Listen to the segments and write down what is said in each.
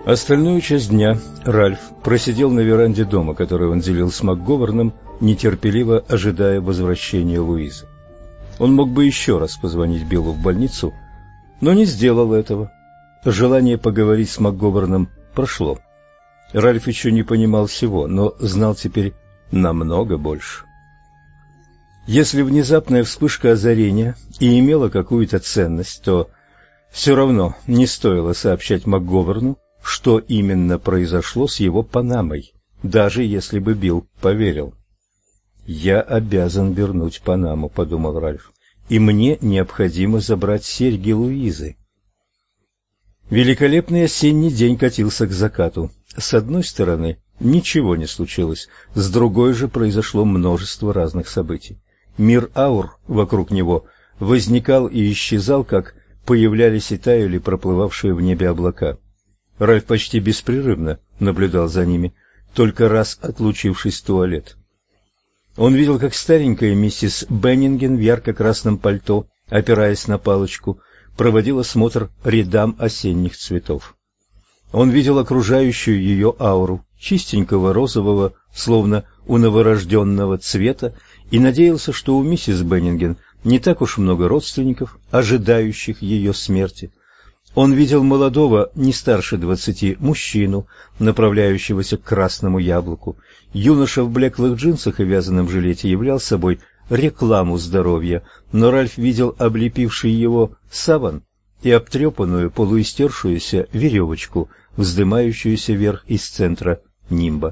Остальную часть дня Ральф просидел на веранде дома, который он делил с МакГоверном, нетерпеливо ожидая возвращения Луизы. Он мог бы еще раз позвонить Биллу в больницу, но не сделал этого. Желание поговорить с МакГоверном прошло. Ральф еще не понимал всего, но знал теперь намного больше. Если внезапная вспышка озарения и имела какую-то ценность, то все равно не стоило сообщать МакГоверну, что именно произошло с его Панамой, даже если бы Билл поверил. «Я обязан вернуть Панаму», — подумал Ральф, — «и мне необходимо забрать серьги Луизы». Великолепный осенний день катился к закату. С одной стороны, ничего не случилось, с другой же произошло множество разных событий. Мир аур вокруг него возникал и исчезал, как появлялись и таяли проплывавшие в небе облака. Ральф почти беспрерывно наблюдал за ними, только раз отлучившись в туалет. Он видел, как старенькая миссис Беннинген в ярко-красном пальто, опираясь на палочку, проводил осмотр рядам осенних цветов. Он видел окружающую ее ауру, чистенького розового, словно у новорожденного цвета, и надеялся, что у миссис Беннинген не так уж много родственников, ожидающих ее смерти. Он видел молодого, не старше 20, мужчину, направляющегося к красному яблоку. Юноша в блеклых джинсах и вязаном жилете являл собой рекламу здоровья, но Ральф видел облепивший его саван и обтрепанную, полуистершуюся веревочку, вздымающуюся вверх из центра нимба.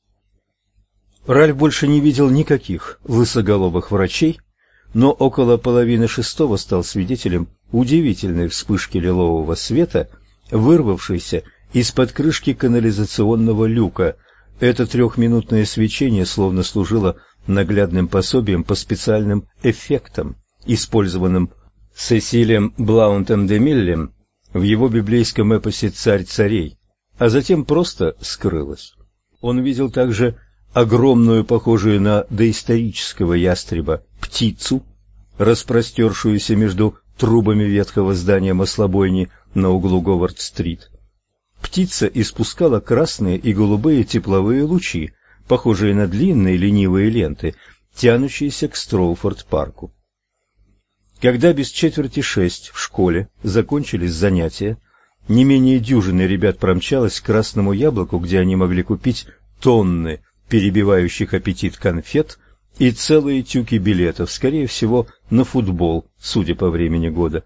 Ральф больше не видел никаких лысоголовых врачей, но около 5:30 стал свидетелем удивительной вспышки лилового света, вырвавшейся из-под крышки канализационного люка. Это 3-минутное свечение словно служило наглядным пособием по специальным эффектам, использованным Сесилием Блаунтом де Миллем в его библейском эпосе «Царь царей», а затем просто скрылось. Он видел также огромную, похожую на доисторического ястреба, птицу, распростершуюся между трубами ветхого здания маслобойни на углу Говард-стрит. Птица испускала красные и голубые тепловые лучи, похожие на длинные ленивые ленты, тянущиеся к Строуфорд-парку. Когда без 5:45 в школе закончились занятия, не менее дюжины ребят промчалось к красному яблоку, где они могли купить тонны перебивающих аппетит конфет и целые тюки билетов, скорее всего, на футбол, судя по времени года.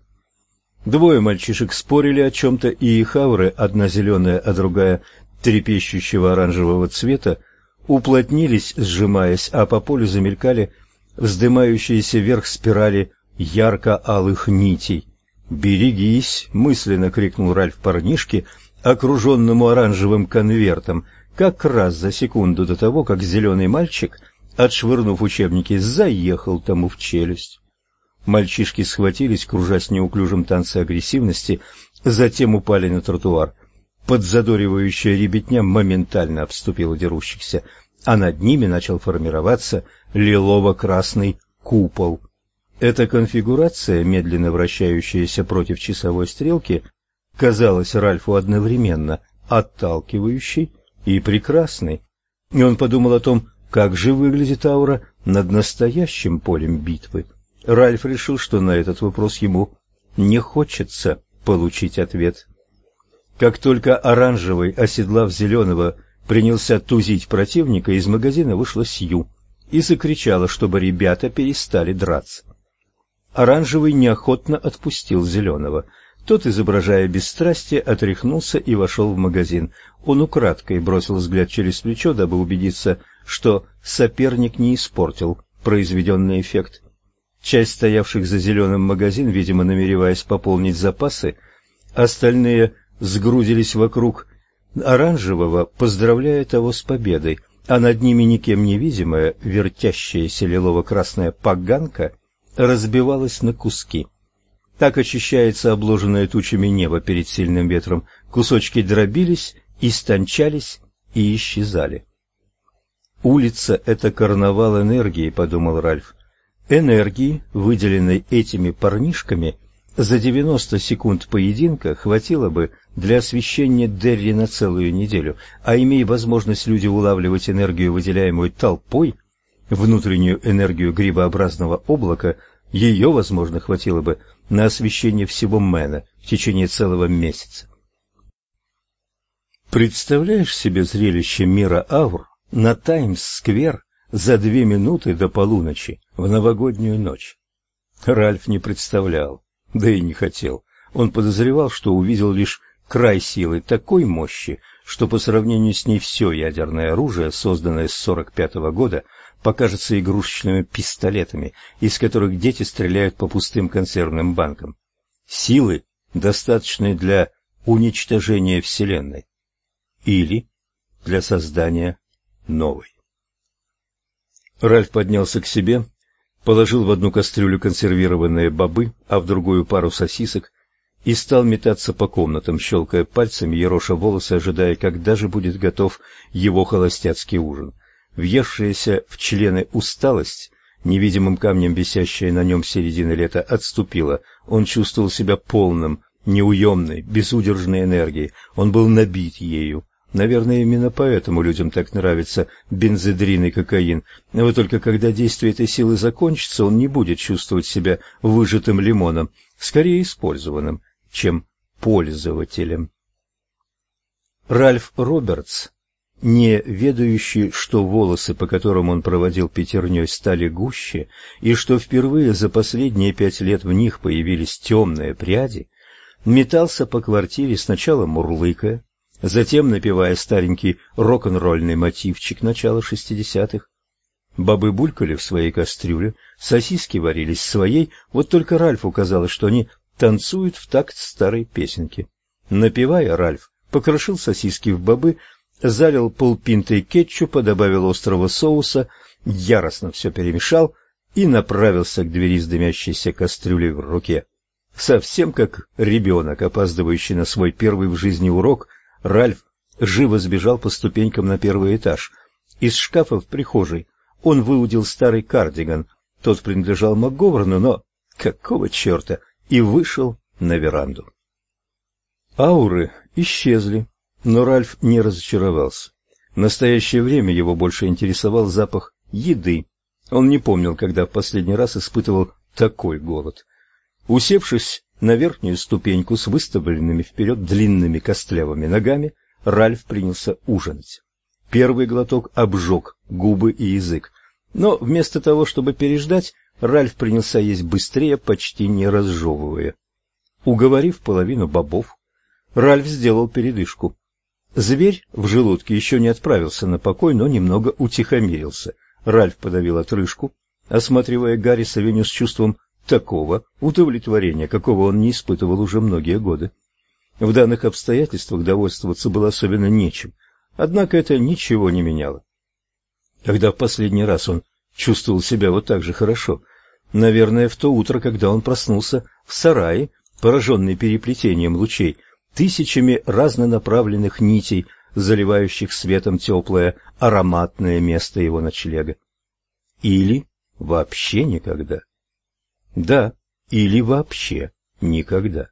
Двое мальчишек спорили о чем-то, и их ауры, одна зеленая, а другая трепещущего оранжевого цвета, уплотнились, сжимаясь, а по полю замелькали вздымающиеся вверх спирали ярко-алых нитей. «Берегись!» — мысленно крикнул Ральф парнишке, окруженному оранжевым конвертом, как раз за секунду до того, как зеленый мальчик, отшвырнув учебники, заехал тому в челюсть. Мальчишки схватились, кружась в неуклюжем танце агрессивности, затем упали на тротуар. Подзадоривающая ребятня моментально обступила дерущихся, а над ними начал формироваться лилово-красный купол. Эта конфигурация, медленно вращающаяся против часовой стрелки, казалась Ральфу одновременно отталкивающей и прекрасной, и он подумал о том, как же выглядит аура над настоящим полем битвы. Ральф решил, что на этот вопрос ему не хочется получить ответ. Как только оранжевый, оседлав зеленого, принялся тузить противника, из магазина вышла Сью и закричала, чтобы ребята перестали драться. Оранжевый неохотно отпустил зеленого. Тот, изображая бесстрастие, отряхнулся и вошел в магазин. Он украдкой бросил взгляд через плечо, дабы убедиться, что соперник не испортил произведенный эффект. Часть стоявших за зеленым магазин, видимо, намереваясь пополнить запасы, остальные сгрудились вокруг оранжевого, поздравляя того с победой, а над ними никем невидимая, вертящаяся лилово-красная поганка разбивалась на куски. Так очищается обложенное тучами небо перед сильным ветром. Кусочки дробились, истончались и исчезали. «Улица — это карнавал энергии», — подумал Ральф. Энергии, выделенной этими парнишками, За 90 секунд поединка хватило бы для освещения Дерри на целую неделю, а имея возможность люди улавливать энергию, выделяемую толпой, внутреннюю энергию грибообразного облака, ее, возможно, хватило бы на освещение всего Мэна в течение целого месяца. Представляешь себе зрелище мира аур на Таймс-сквер за 2 минуты до полуночи в новогоднюю ночь? Ральф не представлял, да и не хотел. Он подозревал, что увидел лишь край силы такой мощи, что по сравнению с ней все ядерное оружие, созданное с 45-го года, покажется игрушечными пистолетами, из которых дети стреляют по пустым консервным банкам. Силы, достаточной для уничтожения Вселенной или для создания новой. Ральф поднялся к себе, положил в одну кастрюлю консервированные бобы, а в другую пару сосисок, и стал метаться по комнатам, щелкая пальцами, ероша волосы, ожидая, когда же будет готов его холостяцкий ужин. Въевшаяся в члены усталость, невидимым камнем висящая на нем с середины лета, отступила. Он чувствовал себя полным, неуемной, безудержной энергией. Он был набит ею. Наверное, именно поэтому людям так нравится бензодрин и кокаин. Вот только когда действие этой силы закончится, он не будет чувствовать себя выжатым лимоном, скорее использованным, чем пользователем. Ральф Робертс, не ведающий, что волосы, по которым он проводил пятерней, стали гуще, и что впервые за последние 5 лет в них появились темные пряди, метался по квартире, сначала мурлыкая, затем напевая старенький рок-н-ролльный мотивчик начала 60-х. Бобы булькали в своей кастрюле, сосиски варились своей, вот только Ральфу казалось, что они танцуют в такт старой песенки. Напевая, Ральф покрошил сосиски в бобы, залил полпинтой кетчупа, добавил острого соуса, яростно все перемешал и направился к двери с дымящейся кастрюлей в руке. Совсем как ребенок, опаздывающий на свой первый в жизни урок, Ральф живо сбежал по ступенькам на первый этаж. Из шкафа в прихожей он выудил старый кардиган, тот принадлежал МакГоверну, но какого черта, и вышел на веранду. Ауры исчезли, но Ральф не разочаровался. В настоящее время его больше интересовал запах еды. Он не помнил, когда в последний раз испытывал такой голод. Усевшись на верхнюю ступеньку с выставленными вперед длинными костлявыми ногами, Ральф принялся ужинать. Первый глоток обжег губы и язык, но вместо того, чтобы переждать, Ральф принялся есть быстрее, почти не разжевывая. Уговорив половину бобов, Ральф сделал передышку. Зверь в желудке еще не отправился на покой, но немного утихомирился. Ральф подавил отрыжку, осматривая Гарри Савеню с чувством такого удовлетворения, какого он не испытывал уже многие годы. В данных обстоятельствах довольствоваться было особенно нечем, однако это ничего не меняло. Когда в последний раз он чувствовал себя вот так же хорошо? Наверное, в то утро, когда он проснулся в сарае, пораженный переплетением лучей, тысячами разнонаправленных нитей, заливающих светом теплое, ароматное место его ночлега. Или вообще никогда. Да, или вообще никогда.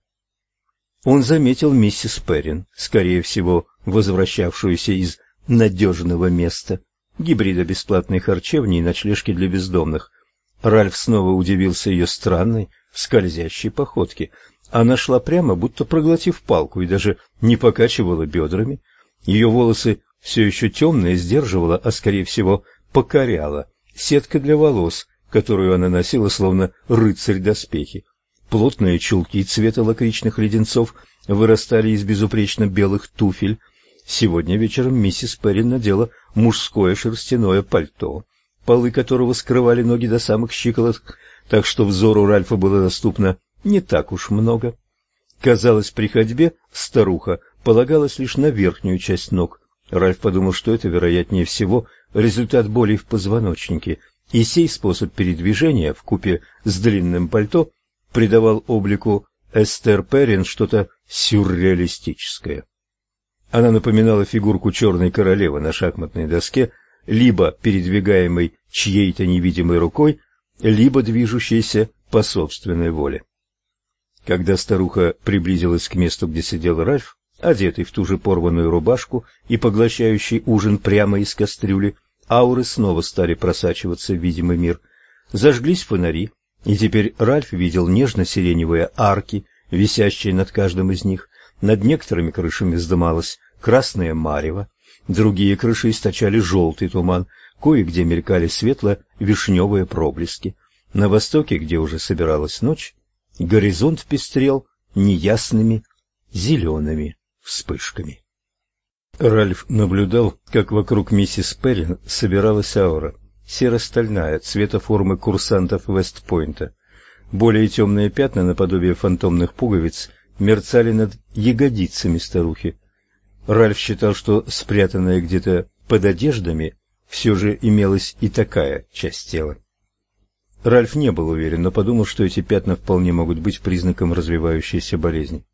Он заметил миссис Перрин, скорее всего, возвращавшуюся из надежного места, гибрида бесплатной харчевни и ночлежки для бездомных. Ральф снова удивился ее странной, скользящей походке. Она шла прямо, будто проглотив палку, и даже не покачивала бедрами. Ее волосы все еще темные сдерживала, а, скорее всего, покоряла сетка для волос, которую она носила, словно рыцарь доспехи. Плотные чулки цвета лакричных леденцов вырастали из безупречно белых туфель. Сегодня вечером миссис Перрин надела мужское шерстяное пальто, полы которого скрывали ноги до самых щиколоток, так что взору Ральфа было доступно не так уж много. Казалось, при ходьбе старуха полагалась лишь на верхнюю часть ног. Ральф подумал, что это, вероятнее всего, результат болей в позвоночнике, и сей способ передвижения вкупе с длинным пальто придавал облику Эстер Перрин что-то сюрреалистическое. Она напоминала фигурку черной королевы на шахматной доске, либо передвигаемой чьей-то невидимой рукой, либо движущейся по собственной воле. Когда старуха приблизилась к месту, где сидел Ральф, одетый в ту же порванную рубашку и поглощающий ужин прямо из кастрюли, ауры снова стали просачиваться в видимый мир. Зажглись фонари, и теперь Ральф видел нежно-сиреневые арки, висящие над каждым из них. Над некоторыми крышами вздымалось красное марево, другие крыши источали желтый туман, кое-где мелькали светло-вишневые проблески. На востоке, где уже собиралась ночь, горизонт пестрел неясными зелеными вспышками. Ральф наблюдал, как вокруг миссис Перрин собиралась аура, серо-стальная, цвета формы курсантов Вестпойнта. Более темные пятна, наподобие фантомных пуговиц, мерцали над ягодицами старухи. Ральф считал, что спрятанная где-то под одеждами все же имелась и такая часть тела. Ральф не был уверен, но подумал, что эти пятна вполне могут быть признаком развивающейся болезни.